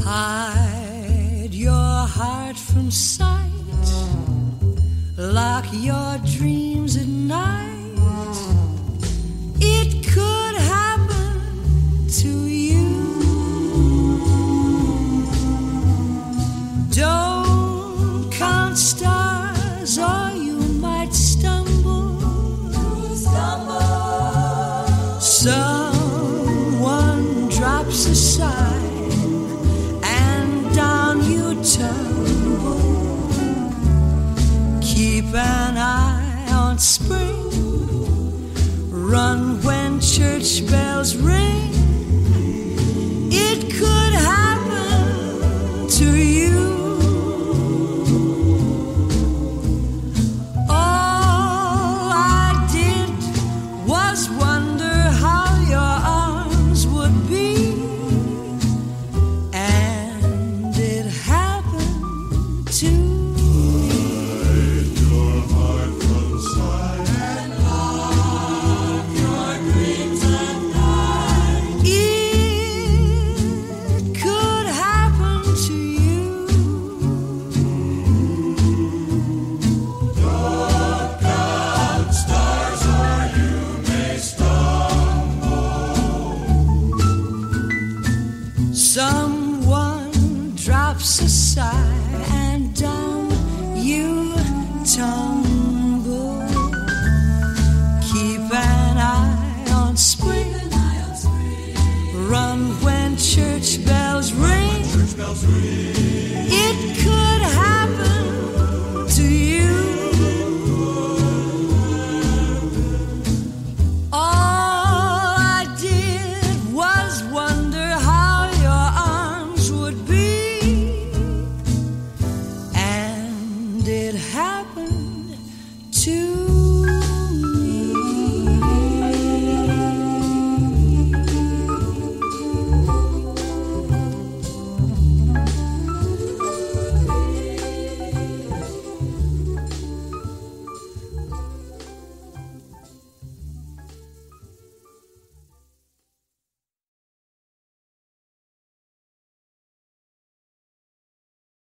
Hide your heart from sight, lock your dreams at night. It could happen to you. Don't count stars or you might stumble. Someone drops a sigh and down you tumble. Keep an eye on spring. Run when church bells ring. It could happen to you. All I did was wonder how your arms would be, and it happened to me. Someone drops a sigh and down you tumble. Keep an eye on spring. Run when church bells ring.